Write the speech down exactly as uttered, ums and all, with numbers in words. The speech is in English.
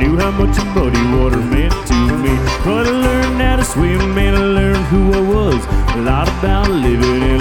knew how much muddy water meant to me. But I learned how to swim and I learned who I was, a lot about living in